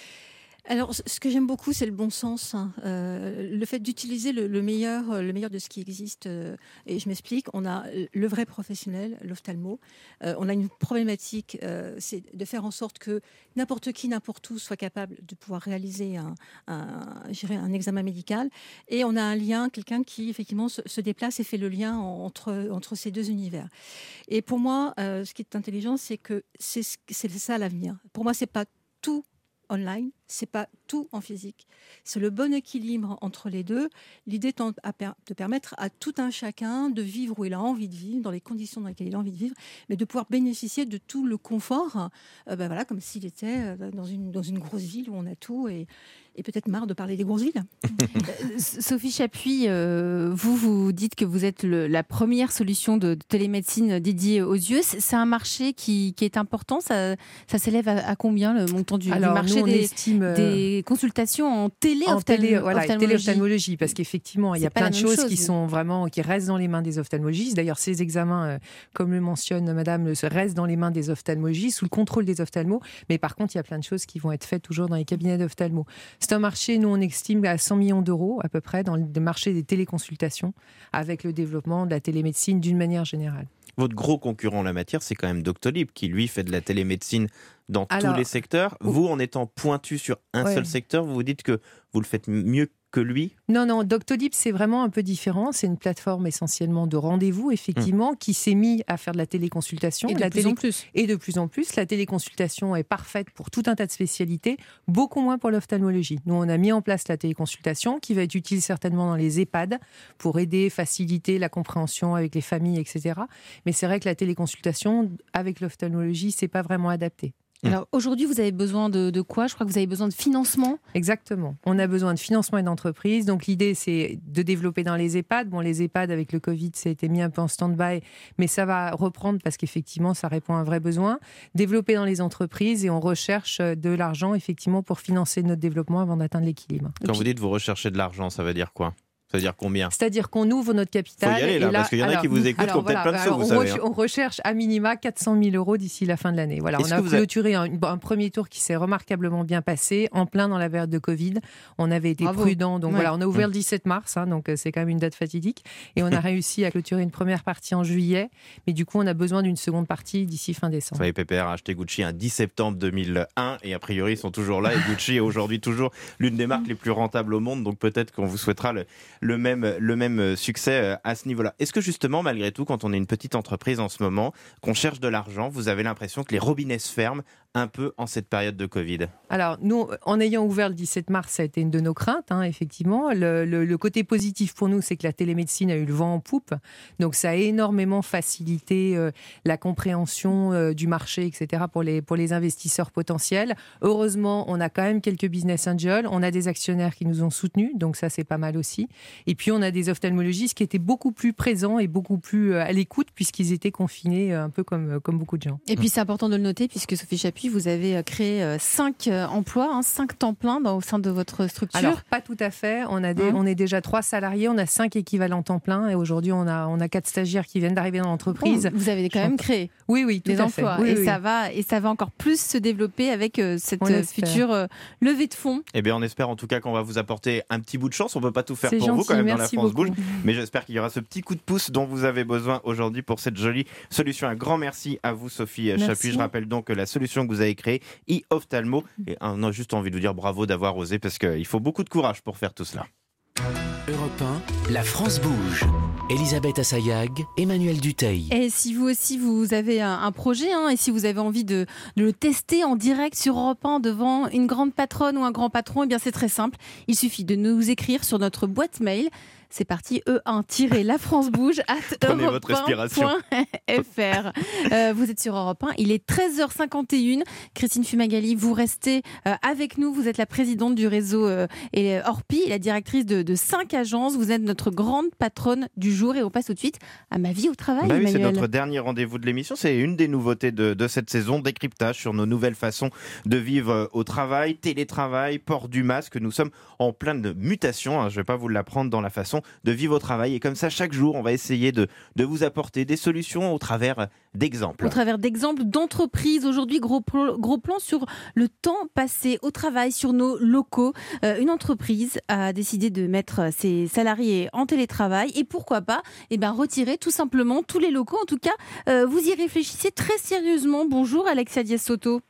Alors, ce que j'aime beaucoup, c'est le bon sens. Le fait d'utiliser le meilleur de ce qui existe. Et je m'explique, on a le vrai professionnel, l'ophtalmo. On a une problématique, c'est de faire en sorte que n'importe qui, n'importe où soit capable de pouvoir réaliser un examen médical. Et on a un lien, quelqu'un qui, effectivement, se déplace et fait le lien entre ces deux univers. Et pour moi, ce qui est intelligent, c'est que c'est ça l'avenir. Pour moi, c'est pas tout online, c'est pas tout en physique. C'est le bon équilibre entre les deux. L'idée tend de permettre à tout un chacun de vivre où il a envie de vivre, dans les conditions dans lesquelles il a envie de vivre, mais de pouvoir bénéficier de tout le confort, comme s'il était dans une grosse ville où on a tout et peut-être marre de parler des grosses villes. Sophie Chapuis, vous dites que vous êtes la première solution de télémédecine dédiée aux yeux. C'est un marché qui est important. Ça s'élève à combien le montant du marché des consultations en téléophtalmologie, parce qu'effectivement, il y a plein de choses qui restent dans les mains des ophtalmologistes. D'ailleurs, ces examens, comme le mentionne Madame, restent dans les mains des ophtalmologistes, sous le contrôle des ophtalmos. Mais par contre, il y a plein de choses qui vont être faites toujours dans les cabinets d'ophtalmo. C'est un marché, nous, on estime à 100 millions d'euros, à peu près, dans le marché des téléconsultations, avec le développement de la télémédecine d'une manière générale. Votre gros concurrent en la matière, c'est quand même Doctolib, qui lui fait de la télémédecine dans tous les secteurs. Vous, en étant pointu sur un seul secteur, vous vous dites que vous le faites mieux que lui? Non, Doctolib, c'est vraiment un peu différent. C'est une plateforme essentiellement de rendez-vous, effectivement, qui s'est mis à faire de la téléconsultation. Et de plus en plus. Et de plus en plus. La téléconsultation est parfaite pour tout un tas de spécialités, beaucoup moins pour l'ophtalmologie. Nous, on a mis en place la téléconsultation, qui va être utile certainement dans les EHPAD, pour aider, faciliter la compréhension avec les familles, etc. Mais c'est vrai que la téléconsultation, avec l'ophtalmologie, c'est pas vraiment adapté. Alors aujourd'hui, vous avez besoin de quoi? Je crois que vous avez besoin de financement. Exactement. On a besoin de financement et d'entreprise. Donc l'idée, c'est de développer dans les EHPAD. Bon, les EHPAD, avec le Covid, ça a été mis un peu en stand-by, mais ça va reprendre parce qu'effectivement, ça répond à un vrai besoin. Développer dans les entreprises et on recherche de l'argent, effectivement, pour financer notre développement avant d'atteindre l'équilibre. Quand vous dites vous recherchez de l'argent, ça veut dire quoi? Ça veut dire combien? C'est-à-dire qu'on ouvre notre capital. Il faut y aller là, parce qu'il y en a qui vous écoutent, qui ont peut-être plein de sous, vous savez. On recherche à minima 400 000 euros d'ici la fin de l'année. Voilà, on a clôturé un premier tour qui s'est remarquablement bien passé, en plein dans la période de Covid. On avait été prudents, donc voilà, on a ouvert le 17 mars, donc c'est quand même une date fatidique. Et on a réussi à clôturer une première partie en juillet, mais du coup, on a besoin d'une seconde partie d'ici fin décembre. Vous savez, PPR a acheté Gucci un 10 septembre 2001, et a priori, ils sont toujours là. Et Gucci est aujourd'hui toujours l'une des marques les plus rentables au monde, donc peut-être qu'on vous souhaitera le même succès à ce niveau-là. Est-ce que justement, malgré tout, quand on est une petite entreprise en ce moment, qu'on cherche de l'argent, vous avez l'impression que les robinets se ferment un peu en cette période de Covid? Alors, nous, en ayant ouvert le 17 mars, ça a été une de nos craintes, effectivement. Le côté positif pour nous, c'est que la télémédecine a eu le vent en poupe. Donc, ça a énormément facilité la compréhension du marché, etc., pour les investisseurs potentiels. Heureusement, on a quand même quelques business angels. On a des actionnaires qui nous ont soutenus, donc ça, c'est pas mal aussi. Et puis, on a des ophtalmologistes qui étaient beaucoup plus présents et beaucoup plus à l'écoute, puisqu'ils étaient confinés un peu comme beaucoup de gens. Et puis, c'est important de le noter, puisque Sophie Chapuis, vous avez créé 5 emplois, 5 temps plein au sein de votre structure. Alors, pas tout à fait. On est déjà 3 salariés, on a 5 équivalents temps plein, et aujourd'hui, on a 4 stagiaires qui viennent d'arriver dans l'entreprise. Bon, vous avez quand même créé des emplois. Oui, et ça va encore plus se développer avec cette future levée de fonds. Eh bien, on espère en tout cas qu'on va vous apporter un petit bout de chance. On ne peut pas tout faire pour gentil, vous quand même dans la merci France beaucoup. Bouge, mais j'espère qu'il y aura ce petit coup de pouce dont vous avez besoin aujourd'hui pour cette jolie solution. Un grand merci à vous, Sophie Chapuis. Je rappelle donc que la solution que vous avez créée, e-Ophtalmo, et on a juste envie de vous dire bravo d'avoir osé, parce qu'il faut beaucoup de courage pour faire tout cela. Europe 1, la France bouge. Elisabeth Assayag, Emmanuel Dutheil. Et si vous aussi vous avez un projet, et si vous avez envie de le tester en direct sur Europe 1 devant une grande patronne ou un grand patron, eh bien c'est très simple. Il suffit de nous écrire sur notre boîte mail. C'est parti, e1-lafranceBouge@europe1.fr. Vous êtes sur Europe 1, il est 13h51. Christine Fumagalli, vous restez avec nous. Vous êtes la présidente du réseau Orpi, la directrice de 5 agences. Vous êtes notre grande patronne du jour et on passe tout de suite à Ma vie au travail. Oui, Emmanuel. c'est notre dernier rendez-vous de l'émission. C'est une des nouveautés de cette saison, décryptage sur nos nouvelles façons de vivre au travail, télétravail, port du masque. Nous sommes en pleine mutation, je ne vais pas vous l'apprendre, dans la façon de vivre au travail. Et comme ça, chaque jour, on va essayer de vous apporter des solutions au travers d'exemples. Au travers d'exemples d'entreprises. Aujourd'hui, gros plan sur le temps passé au travail, sur nos locaux. Une entreprise a décidé de mettre ses salariés en télétravail et pourquoi pas retirer tout simplement tous les locaux. En tout cas, vous y réfléchissez très sérieusement. Bonjour Alexia Diaz-Soto.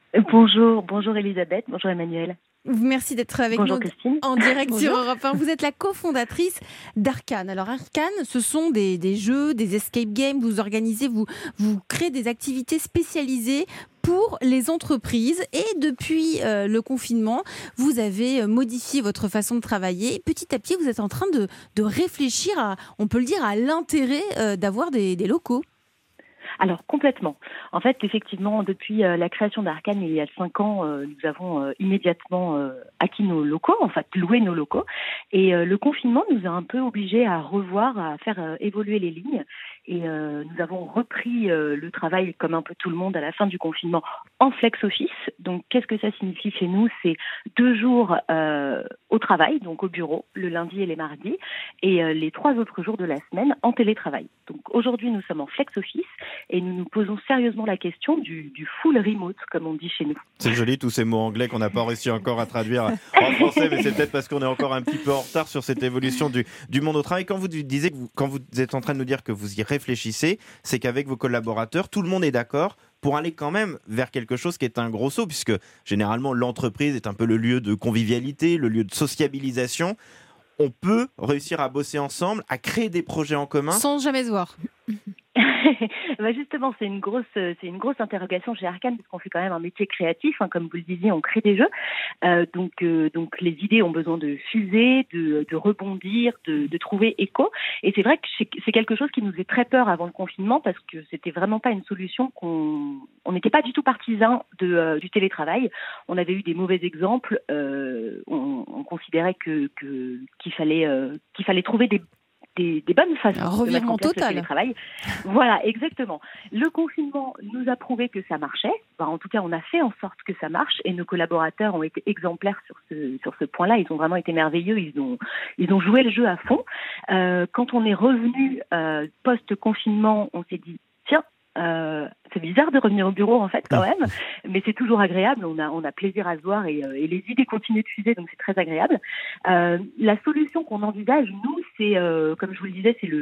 Bonjour Elisabeth, bonjour Emmanuel. Merci d'être avec Bonjour nous Christine. En direct sur Europe 1. Vous êtes la cofondatrice d'Arcane. Alors Arcane, ce sont des jeux, des escape games. Vous organisez, vous créez des activités spécialisées pour les entreprises. Et depuis le confinement, vous avez modifié votre façon de travailler. Petit à petit, vous êtes en train de réfléchir on peut le dire, à l'intérêt d'avoir des locaux. Alors complètement. En fait, effectivement, depuis la création d'Arcane il y a 5 ans, nous avons immédiatement acquis nos locaux, en fait loué nos locaux. Et le confinement nous a un peu obligés à revoir, à faire évoluer les lignes. Et nous avons repris le travail, comme un peu tout le monde, à la fin du confinement, en flex office. Donc, qu'est-ce que ça signifie chez nous? C'est 2 jours au travail, donc au bureau, le lundi et les mardis, et les 3 autres jours de la semaine en télétravail. Donc, aujourd'hui, nous sommes en flex office et nous nous posons sérieusement la question du full remote, comme on dit chez nous. C'est joli, tous ces mots anglais qu'on n'a pas réussi encore à traduire en français, mais c'est peut-être parce qu'on est encore un petit peu en retard sur cette évolution du monde au travail. Quand vous disiez quand vous êtes en train de nous dire que vous y réfléchissez, c'est qu'avec vos collaborateurs, tout le monde est d'accord pour aller quand même vers quelque chose qui est un gros saut, puisque généralement l'entreprise est un peu le lieu de convivialité, le lieu de sociabilisation. On peut réussir à bosser ensemble, à créer des projets en commun. Sans jamais se voir. Justement, c'est une grosse interrogation chez Arcane parce qu'on fait quand même un métier créatif, comme vous le disiez, on crée des jeux. Donc les idées ont besoin de fuser, de rebondir, de trouver écho. Et c'est vrai que c'est quelque chose qui nous faisait très peur avant le confinement parce que c'était vraiment pas une solution on n'était pas du tout partisans du télétravail. On avait eu des mauvais exemples. On considérait qu'il fallait trouver des bonnes façons de mettre en place le télétravail. Voilà, exactement. Le confinement nous a prouvé que ça marchait. En tout cas, on a fait en sorte que ça marche et nos collaborateurs ont été exemplaires sur ce point-là. Ils ont vraiment été merveilleux. Ils ont joué le jeu à fond. Quand on est revenu post-confinement, on s'est dit tiens, c'est bizarre de revenir au bureau en fait quand même, mais c'est toujours agréable, on a plaisir à se voir et les idées continuent de fuser, donc c'est très agréable. La solution qu'on envisage, nous, c'est, comme je vous le disais, c'est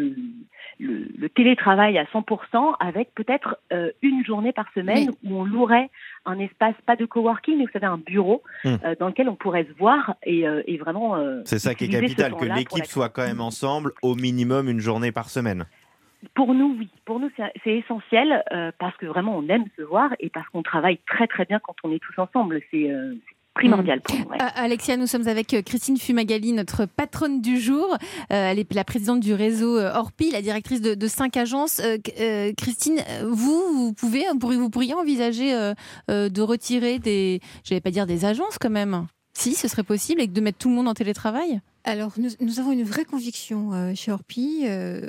le télétravail à 100% avec peut-être une journée par semaine où on louerait un espace, pas de coworking, mais vous savez, un bureau dans lequel on pourrait se voir et vraiment... c'est ça qui est capital, que l'équipe soit quand même ensemble, au minimum une journée par semaine. Pour nous, oui. Pour nous, c'est essentiel parce que vraiment, on aime se voir et parce qu'on travaille très, très bien quand on est tous ensemble. C'est primordial pour nous. Ouais. Alexia, nous sommes avec Christine Fumagalli, notre patronne du jour. Elle est la présidente du réseau Orpi, la directrice de 5 agences. Christine, vous pourriez envisager de retirer j'allais pas dire des agences quand même. Si, ce serait possible, et de mettre tout le monde en télétravail. Alors, nous avons une vraie conviction chez Orpi.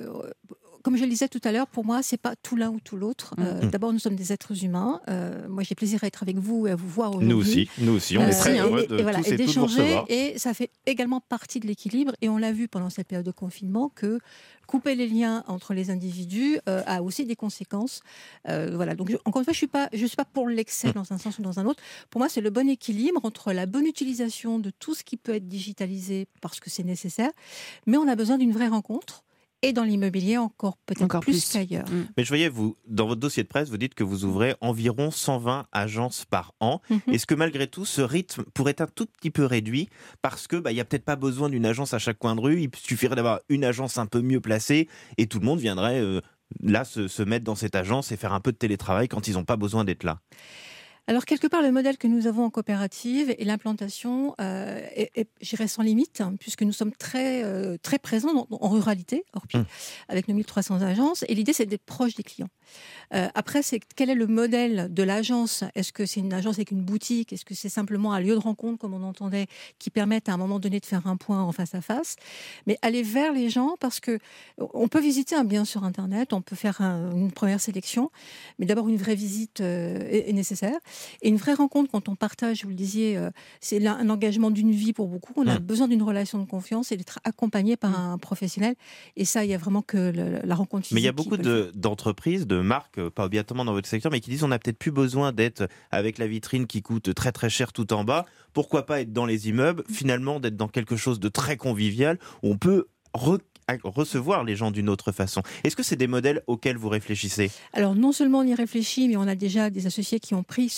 Comme je le disais tout à l'heure, pour moi, c'est pas tout l'un ou tout l'autre. D'abord, nous sommes des êtres humains. Moi, j'ai plaisir à être avec vous et à vous voir aujourd'hui. Nous aussi, on est très heureux de tous et toutes vous recevoir. Et ça fait également partie de l'équilibre. Et on l'a vu pendant cette période de confinement que couper les liens entre les individus a aussi des conséquences. Voilà. Donc, encore une fois, je suis pas pour l'excès dans un sens ou dans un autre. Pour moi, c'est le bon équilibre entre la bonne utilisation de tout ce qui peut être digitalisé parce que c'est nécessaire, mais on a besoin d'une vraie rencontre. Et dans l'immobilier, peut-être plus qu'ailleurs. Mais je voyais, dans votre dossier de presse, vous dites que vous ouvrez environ 120 agences par an. Est-ce que malgré tout, ce rythme pourrait être un tout petit peu réduit parce que il n'y a peut-être pas besoin d'une agence à chaque coin de rue, il suffirait d'avoir une agence un peu mieux placée et tout le monde viendrait là se mettre dans cette agence et faire un peu de télétravail quand ils n'ont pas besoin d'être là? Alors, quelque part, le modèle que nous avons en coopérative et l'implantation est j'irais sans limite, puisque nous sommes très, très présents en ruralité, Orpi, avec nos 1300 agences. Et l'idée, c'est d'être proche des clients. Après, quel est le modèle de l'agence ? Est-ce que c'est une agence avec une boutique ? Est-ce que c'est simplement un lieu de rencontre, comme on entendait, qui permette à un moment donné de faire un point en face à face ? Mais aller vers les gens, parce que on peut visiter un bien sur Internet, on peut faire une première sélection, mais d'abord une vraie visite est nécessaire. Et une vraie rencontre, quand on partage, vous le disiez, c'est un engagement d'une vie pour beaucoup. On a besoin d'une relation de confiance et d'être accompagné par un professionnel. Et ça, il y a vraiment que la rencontre physique. Mais il y a beaucoup d'entreprises, de marques, pas obligatoirement dans votre secteur, mais qui disent on n'a peut-être plus besoin d'être avec la vitrine qui coûte très très cher tout en bas. Pourquoi pas être dans les immeubles, finalement d'être dans quelque chose de très convivial où on peut recevoir les gens d'une autre façon. Est-ce que c'est des modèles auxquels vous réfléchissez ? Alors non seulement on y réfléchit, mais on a déjà des associés qui ont pris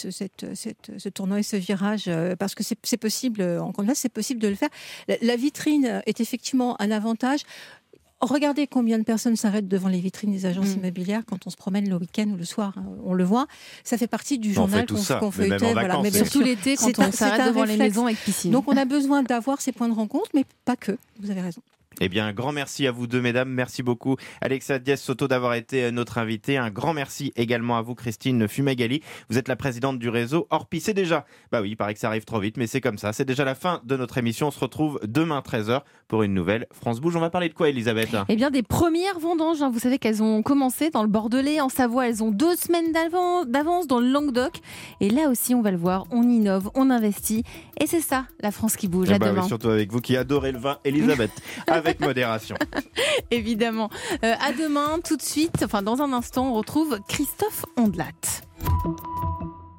ce tournant et ce virage parce que c'est possible, encore une fois, c'est possible de le faire. La vitrine est effectivement un avantage. Regardez combien de personnes s'arrêtent devant les vitrines des agences immobilières quand on se promène le week-end ou le soir. On le voit. Ça fait partie du journal qu'on feuilletait. Voilà. Mais surtout l'été, quand on s'arrête devant les maisons avec piscine. Donc on a besoin d'avoir ces points de rencontre, mais pas que. Vous avez raison. Eh bien, un grand merci à vous deux, mesdames. Merci beaucoup, Alexia Diaz-Soto, d'avoir été notre invitée. Un grand merci également à vous, Christine Fumagalli. Vous êtes la présidente du réseau Orpi. C'est déjà, oui, il paraît que ça arrive trop vite, mais c'est comme ça. C'est déjà la fin de notre émission. On se retrouve demain 13h pour une nouvelle France Bouge. On va parler de quoi, Elisabeth ? Eh bien, des premières vendanges. Vous savez qu'elles ont commencé dans le Bordelais, en Savoie. Elles ont 2 semaines d'avance dans le Languedoc. Et là aussi, on va le voir, on innove, on investit. Et c'est ça, la France qui bouge. À demain. Oui, surtout avec vous qui adorez le vin, Elisabeth. Avec modération. Évidemment. À demain, tout de suite, dans un instant, on retrouve Christophe Ondelat.